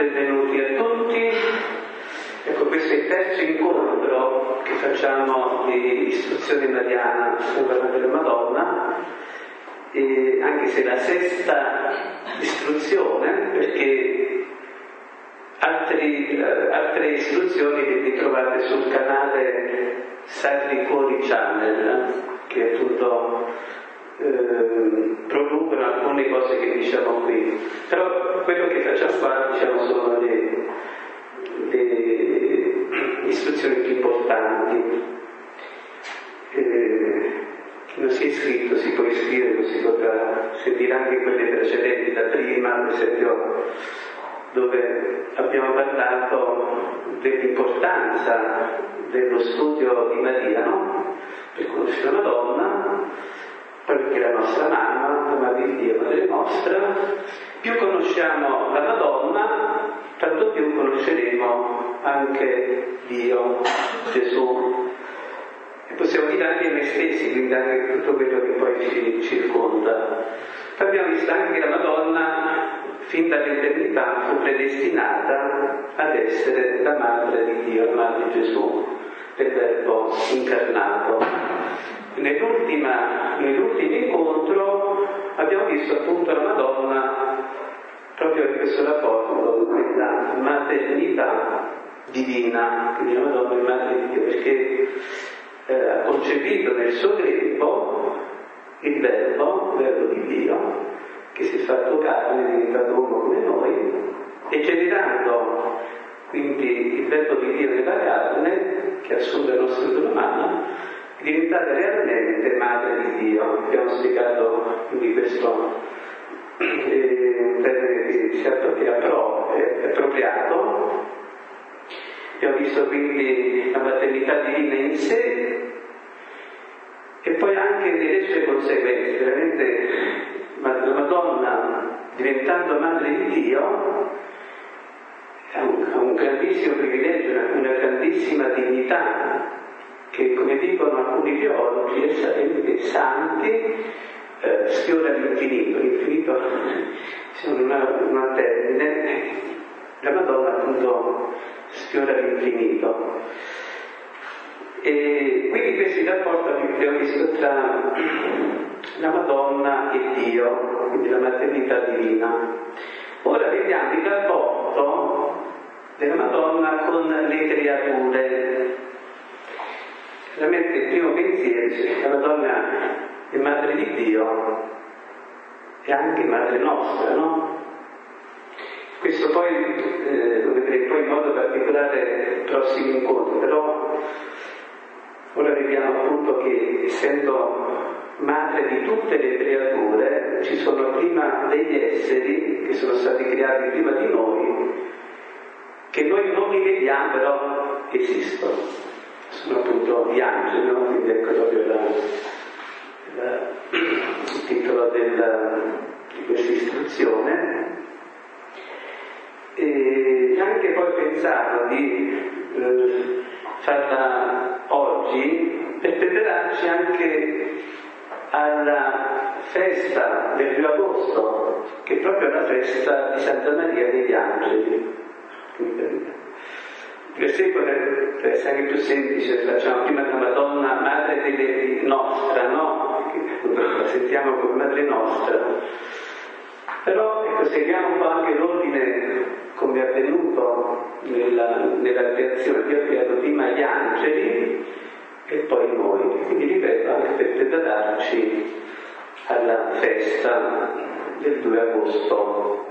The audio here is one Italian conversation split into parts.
benvenuti a tutti. Ecco, questo è il terzo incontro che facciamo di istruzione mariana sulla della Madonna, e anche se la sesta istruzione, perché altre istruzioni le ritrovate sul canale Sacri Cuori Channel, che appunto producono alcune cose che diciamo qui, però quello che facciamo qua diciamo sono le istruzioni più importanti. Chi non si è iscritto si può iscrivere, così potrà sentire anche quelle precedenti, da prima per esempio, dove abbiamo parlato dell'importanza dello studio di Maria, no? Per conoscere la Madonna, perché è la nostra mamma, la Madre di Dio, Madre nostra. Più conosciamo la Madonna, tanto più conosceremo anche Dio, Gesù, e possiamo dire anche noi stessi, quindi anche tutto quello che poi ci circonda. Poi abbiamo visto anche che la Madonna fin dall'eternità fu predestinata ad essere la Madre di Dio, la Madre di Gesù, del Verbo incarnato. Nell'ultimo incontro abbiamo visto appunto la Madonna proprio in questo rapporto con la maternità divina, quindi la Madonna è Madre di Dio, perché ha concepito nel suo grembo il Verbo di Dio, che si è fatto carne, è diventato uomo come noi, e generando quindi il Verbo di Dio nella carne, che assume la nostra natura umana, è diventata realmente Madre di Dio. Abbiamo spiegato quindi questo termine che è appropriato. Abbiamo visto quindi la maternità divina in sé e poi anche delle sue conseguenze. Veramente la Madonna, diventando Madre di Dio, ha un grandissimo privilegio, una grandissima dignità, che, come dicono alcuni teologi e santi, sfiora l'infinito. L'infinito è un termine. La Madonna appunto sfiora l'infinito. E quindi questi rapporti abbiamo visto tra la Madonna e Dio, quindi la maternità divina. Ora vediamo il rapporto della Madonna con le creature. Veramente il primo pensiero è che la Madonna è Madre di Dio e anche Madre nostra, no? Questo poi lo vedremo poi in modo particolare nei prossimi incontri, però ora vediamo appunto che, essendo madre di tutte le creature, ci sono prima degli esseri che sono stati creati prima di noi, che noi non li vediamo, però esistono. Sono appunto gli angeli, no? Quindi ecco proprio il titolo di questa istruzione. E anche poi pensato di farla oggi per prepararci anche alla festa del 2 agosto, che è proprio la festa di Santa Maria degli Angeli. Per esempio, per essere anche più semplice, facciamo prima la Madonna Madre nostra, no? La sentiamo come Madre nostra. Però ecco, seguiamo un po' anche l'ordine come è avvenuto nella creazione. Dio ha creato prima gli angeli e poi noi. Quindi ripeto, anche per prepararci alla festa del 2 agosto.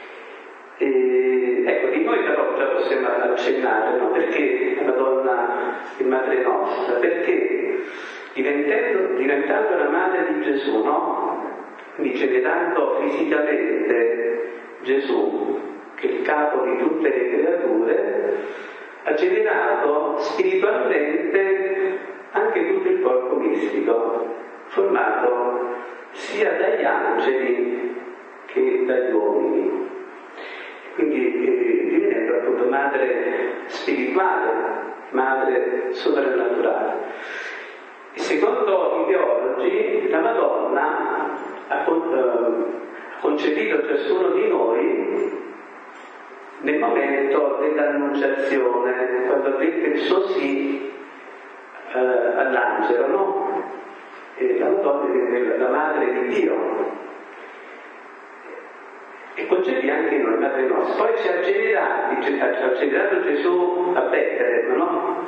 Ecco, di noi però già possiamo accennare, no? Perché la Madonna è Madre nostra? Perché diventando la Madre di Gesù, no? Quindi generando fisicamente Gesù, che è il capo di tutte le creature, ha generato spiritualmente anche tutto il corpo mistico, formato sia dagli angeli che dagli uomini. Quindi divenendo appunto madre spirituale, madre soprannaturale. E secondo i teologi, la Madonna ha concepito ciascuno di noi nel momento dell'annunciazione, quando ha detto il suo sì all'angelo, no? E la Madonna è la madre di Dio. E concepì anche noi, Madre nostra. Poi ci ha generato Gesù a Betlemme, no?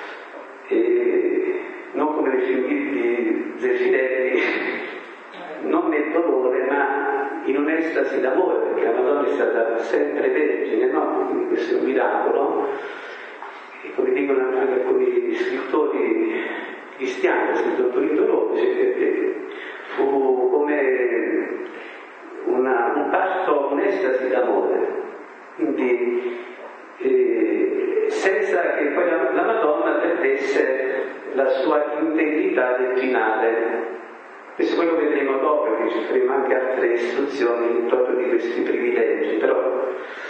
E non come nei film di Zeffirelli, non nel dolore, ma in un'estasi d'amore, perché la Madonna è stata sempre vergine, no? Quindi questo è un miracolo. E come dicono anche alcuni scrittori cristiani, scrittori dolorosi, fu come un parto, un'estasi d'amore, quindi senza che poi la Madonna perdesse la sua integrità virginale. Questo poi lo vedremo dopo, che ci faremo anche altre istruzioni proprio di questi privilegi, però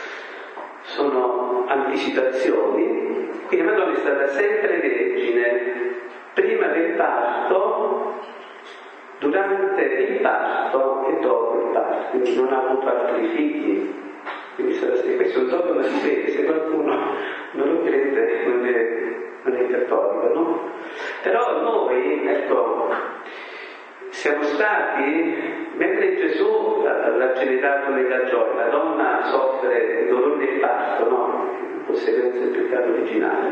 sono anticipazioni. Quindi la Madonna è stata sempre vergine, prima del parto, durante il parto e dopo il parto, quindi non ha avuto altri figli. Quindi questo è un dogma di fede, se qualcuno non lo crede non è cattolico, no? Però noi, ecco, siamo stati, mentre Gesù l'ha generato nella gioia, la donna soffre il dolore del parto, no? In conseguenza del peccato originale,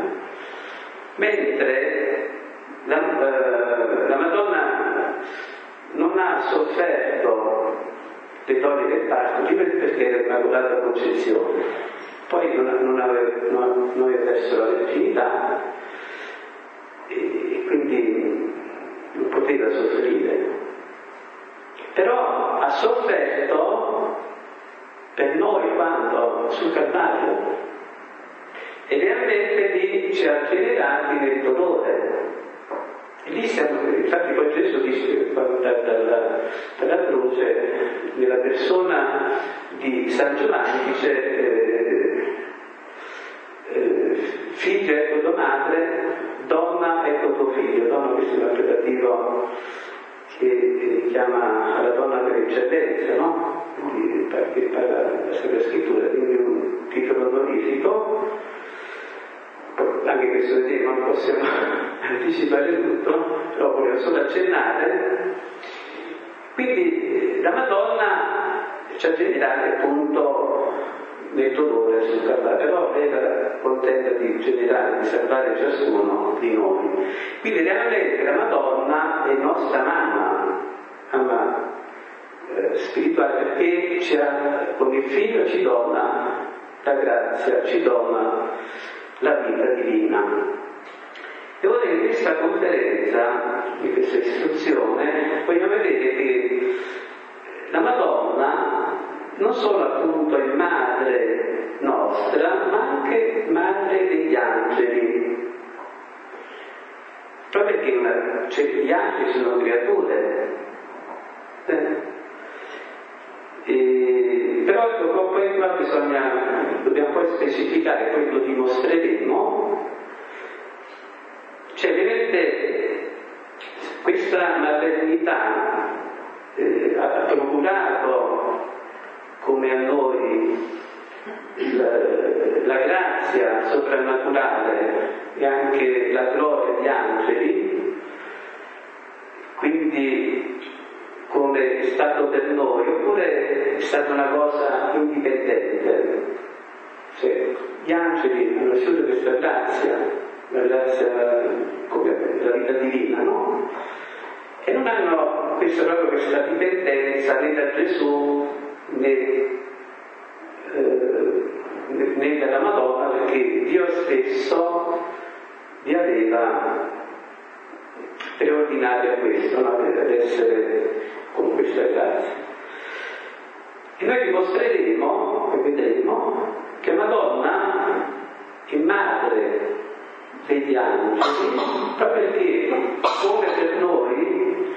mentre la Madonna non ha sofferto le donne del parto, prima perché era immacolata concezione, poi non aveva perso la virginità e quindi non poteva soffrire, però ha sofferto per noi quando sul Calvario, e realmente lì ci ha generati nel dolore. E lì siamo, infatti poi Gesù dice dalla croce, nella persona di San Giovanni, dice figlio ecco tua madre, donna ecco tuo figlio. Donna, questo è un appellativo che richiama alla donna per eccellenza, no? Che parla la Sacra Scrittura, quindi un titolo onorifico. Anche questo vedremo, non possiamo anticipare tutto, però voglio solo accennare. Quindi la Madonna ci ha generati appunto nel dolore sul Calvario, però lei era contenta di generare, di salvare ciascuno di noi. Quindi realmente la Madonna è nostra mamma spirituale, perché con il Figlio ci dona la grazia, ci dona la vita divina. E ora in questa conferenza, in questa istruzione, vogliamo vedere che la Madonna non solo appunto è madre nostra, ma anche madre degli angeli. Proprio perché gli angeli sono creature. Però poi qua dobbiamo poi specificare, poi lo dimostreremo. Cioè veramente questa maternità ha procurato come a noi la grazia soprannaturale e anche la gloria di angeli, quindi come è stato per noi, oppure è stata una cosa indipendente. Cioè, gli angeli hanno ricevuto questa grazia, la grazia come la vita divina, no? E non hanno questa dipendenza né da Gesù né dalla Madonna, perché Dio stesso li aveva preordinati a questo, no? Ad essere con questa grazia. E noi dimostreremo, e vedremo, che Madonna è madre degli angeli, proprio perché come per noi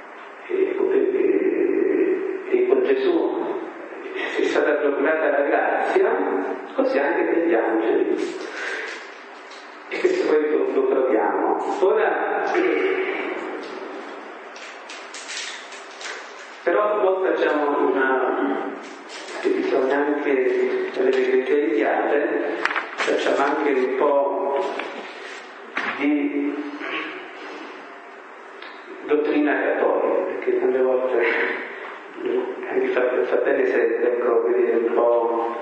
e con Gesù è stata procurata la grazia, così anche per gli angeli. E questo poi lo troviamo. Ora, però poi facciamo bisogna anche avere dei criteri chiari. fa bene sempre, ecco, vedere un po'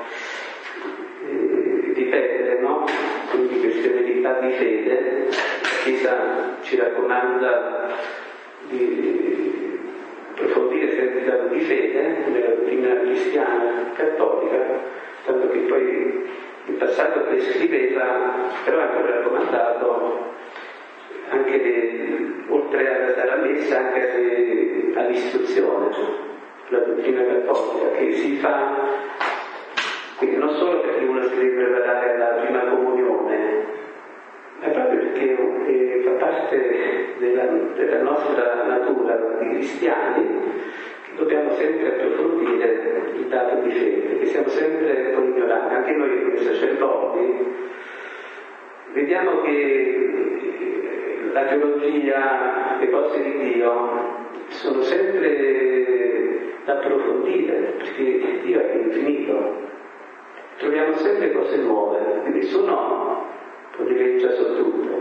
ripetere, no? Quindi queste verità di fede. La Chiesa ci raccomanda di approfondire sempre il dato di fede nella dottrina cristiana cattolica, tanto che poi in passato prescriveva, però è ancora raccomandato anche oltre alla messa anche all'istruzione, la dottrina cattolica che si fa, quindi non solo perché uno si deve preparare alla prima comunione, ma proprio perché fa parte della nostra natura di cristiani, che dobbiamo sempre approfondire il dato di fede, perché siamo sempre un po' ignoranti, anche noi come sacerdoti. Vediamo che la teologia, le cose di Dio sono sempre da approfondire, perché Dio è infinito, troviamo sempre cose nuove, e nessuno può dileggiare su tutto.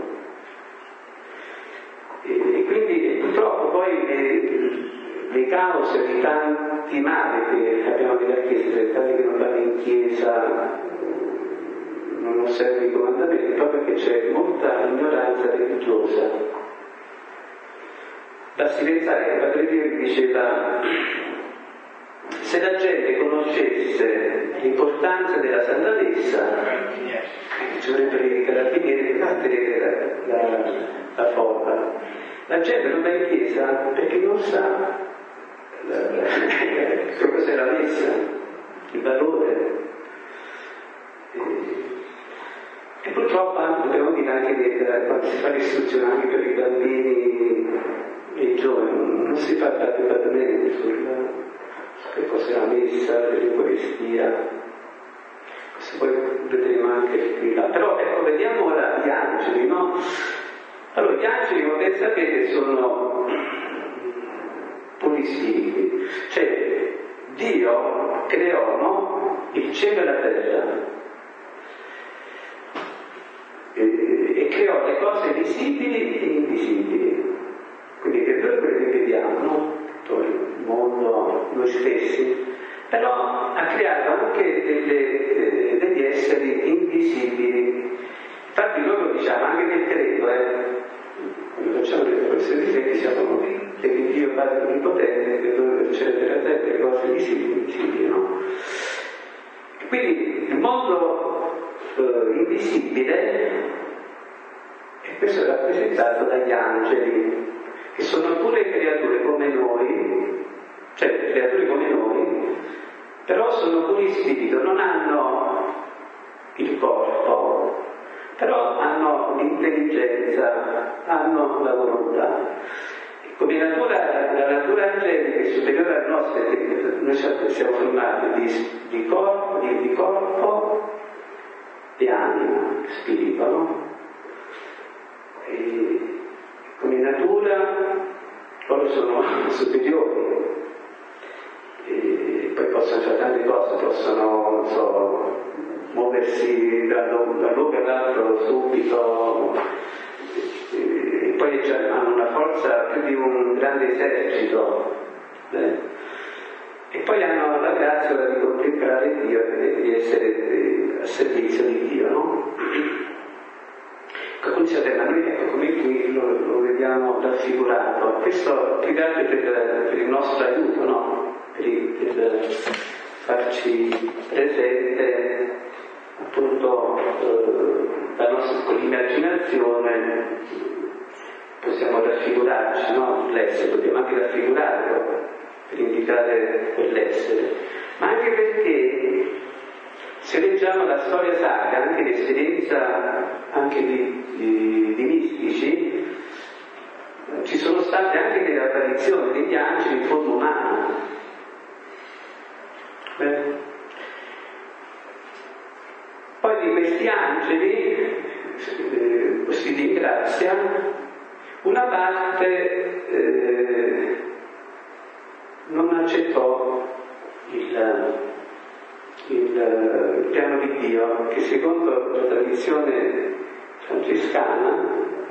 E quindi purtroppo poi le cause di tanti mali che abbiamo nella Chiesa, tanti che non vanno in Chiesa, non osserva i comandamenti, proprio perché c'è molta ignoranza religiosa. Basti pensare che Padre Pio diceva: se la gente conoscesse l'importanza della Santa Messa, ci vorrebbero i carabinieri per battere la folla. La gente non va in chiesa perché non sa che cos'è la Messa, il valore. E purtroppo dobbiamo dire anche che quando si fa l'istruzione anche per i bambini e i giovani non si fa adeguatamente su che cos'è la Messa, l'Eucaristia. Questo poi vedremo anche qui là. Però ecco, vediamo ora gli angeli, no? Allora, gli angeli, come sapete, sono puri spiriti. Cioè, Dio creò, no? Il cielo e la terra. E creò le cose visibili e invisibili, quindi che per quello che vediamo, no? Tutto il mondo, noi stessi, però ha creato anche degli esseri invisibili. Infatti noi lo diciamo anche nel credo, quando facciamo le professioni di fede siamo che Dio Padre Onnipotente, creatore del cielo e della terra, le cose visibili e invisibili, no? Quindi il mondo invisibile, e questo è rappresentato dagli angeli, che sono pure creature come noi, cioè creature come noi, però sono puri spirito, non hanno il corpo, però hanno l'intelligenza, hanno la volontà. Come la natura angelica è superiore alla nostra, noi siamo formati di corpo e anima, spirito, no? E come natura loro sono superiori, e poi possono fare tante cose, possono, non so, muoversi da un luogo all'altro subito, e poi hanno una forza più di un grande esercito, e poi hanno la grazia di contemplare Dio e di essere a servizio di Dio, no? Come dice ma noi ecco, come qui lo vediamo raffigurato, questo più che altro per il nostro aiuto, no? Per farci presente appunto con l'immaginazione possiamo raffigurarci, no? L'essere, dobbiamo anche raffigurarlo per indicare quell'essere, ma anche perché se leggiamo la storia sacra, anche l'esperienza anche di mistici, ci sono state anche delle apparizioni degli angeli in forma umana. Poi di questi angeli si ringrazia una parte non accettò il piano di Dio, che secondo la tradizione francescana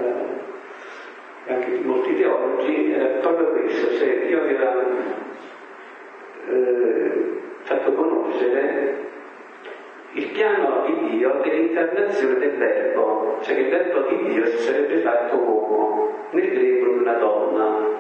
e anche di molti teologi era proprio questo, cioè Dio aveva fatto conoscere il piano di Dio dell'incarnazione del Verbo, cioè che il Verbo di Dio si sarebbe fatto uomo, nel grembo di una donna.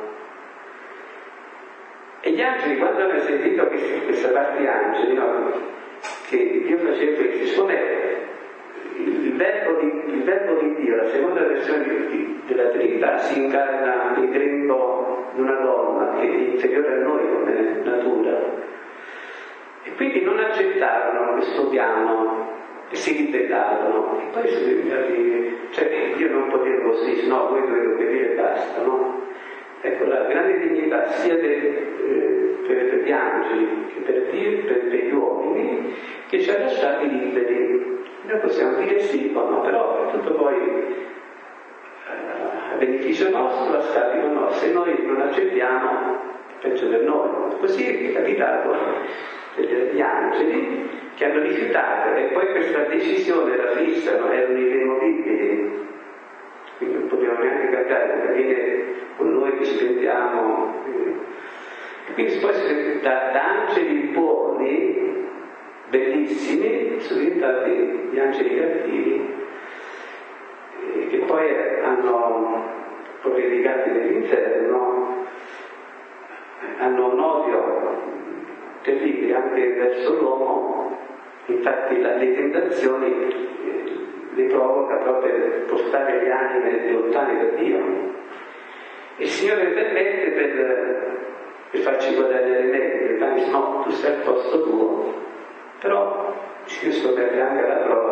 E gli angeli, quando hanno sentito questa parte di angeli, no, che Dio faceva questo, il verbo di Dio, la seconda versione della Trinità, si incarna nel grembo di una donna che è inferiore a noi come natura. E quindi non accettarono questo piano e si ribellarono. E poi cioè io non potevo così, no, voi dovete obbedire e basta, no? Ecco, la grande dignità sia per gli angeli che per gli uomini, che ci ha lasciati liberi. Noi possiamo dire sì o no, però è tutto poi a beneficio nostro, a scapito nostro. Se noi non accettiamo, penso per noi. Così è capitato degli angeli che hanno rifiutato, e poi questa decisione era fissa, erano irremovibili, quindi non potevano neanche cambiare, perché avviene con noi che ci pentiamo. E quindi poi da angeli buoni, bellissimi, sono diventati gli angeli cattivi, che poi hanno, predicati nell'inferno, hanno un odio terribile anche verso l'uomo. Infatti le tentazioni le provoca proprio per portare le anime lontane da Dio. E il Signore permette per farci guadagnare meglio, perché dice no, tu stai al posto tuo, però ci scopre anche la prova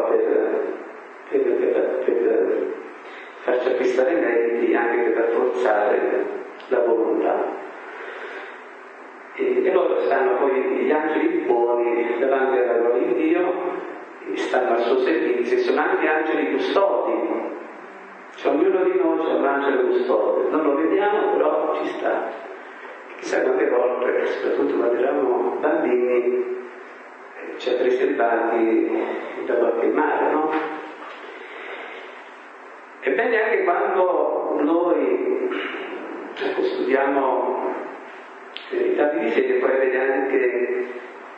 per farci acquistare meriti, anche per rafforzare la volontà. E loro stanno poi, gli angeli buoni, davanti alla gloria di Dio, stanno al suo servizio, e sono anche angeli custodi. Cioè, ognuno di noi c'è un angelo custode, non lo vediamo, però ci sta. Chissà quante volte, soprattutto quando eravamo bambini, ci ha preservati da qualche male, no? Ebbene, anche quando noi studiamo i dati di fede, poi avete anche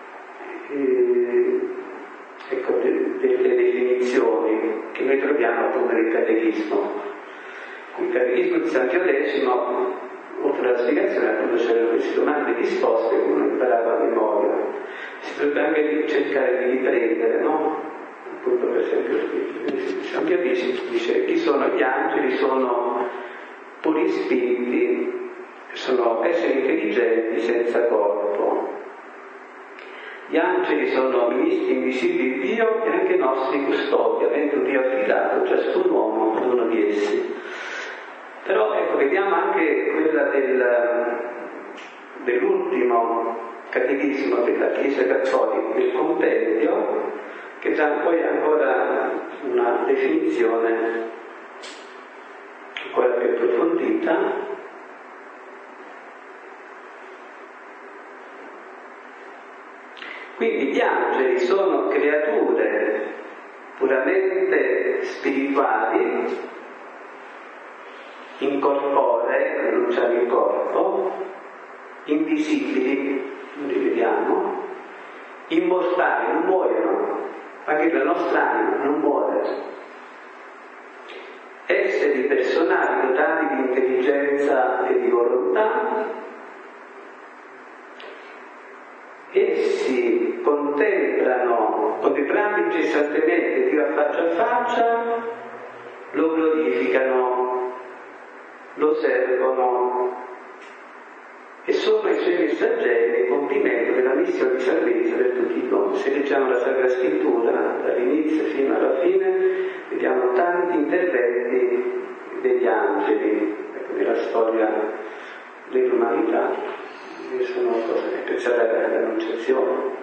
delle definizioni che noi troviamo appunto nel catechismo. Il catechismo di San Pio X, oltre alla spiegazione, appunto c'erano queste domande e risposte che uno imparava a memoria. Si dovrebbe anche cercare di riprendere, no? Appunto, per esempio, San Pio X dice: chi sono gli angeli? Sono puri spiriti, sono esseri intelligenti senza corpo. Gli angeli sono ministri invisibili di Dio e anche nostri custodi, avendo Dio affidato ciascun uomo ad uno di essi. Però ecco, vediamo anche quella dell'ultimo catechismo della Chiesa Cattolica, del compendio, che dà poi ancora una definizione ancora più approfondita. Quindi gli angeli sono creature puramente spirituali, incorporee, non c'è il corpo, invisibili, non li vediamo, immortali, non muoiono, anche la nostra anima non muore. Esseri personali dotati di intelligenza e di volontà. Essi contemplando incessantemente Dio a faccia, lo glorificano, lo servono e sono i suoi messaggeri nel compimento della missione di salvezza per tutti i uomini. Se leggiamo la Sacra Scrittura dall'inizio fino alla fine, vediamo tanti interventi degli angeli, nella storia dell'umanità. Sono cose che pensate all'Annunciazione.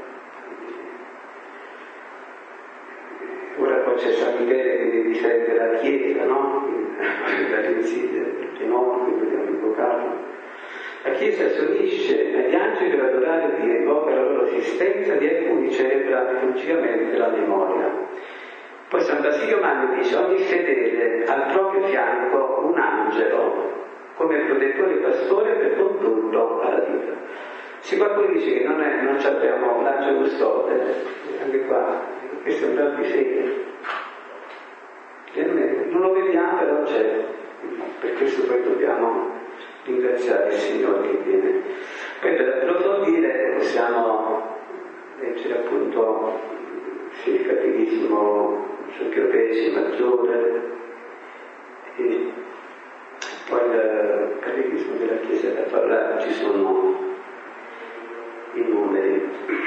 Ora poi c'è San Michele che deve difendere la Chiesa, no? Dall'insidia del fenomeno che dobbiamo invocarlo. La Chiesa si unisce agli angeli per adorare Dio, invoca la loro esistenza, di alcuni celebra liturgicamente la memoria. Poi San Basilio Magno dice: ogni fedele al proprio fianco un angelo, come protettore e pastore per condurlo alla vita. Se qualcuno dice che non abbiamo l'angelo custode, anche qua, questo è un bel disegno. Non lo vediamo, però c'è. Per questo poi dobbiamo ringraziare il Signore che viene. Poi per approfondire possiamo leggere appunto il Catechismo sul Chiopesi maggiore e poi il Catechismo della Chiesa da parlare, ci sono i numeri.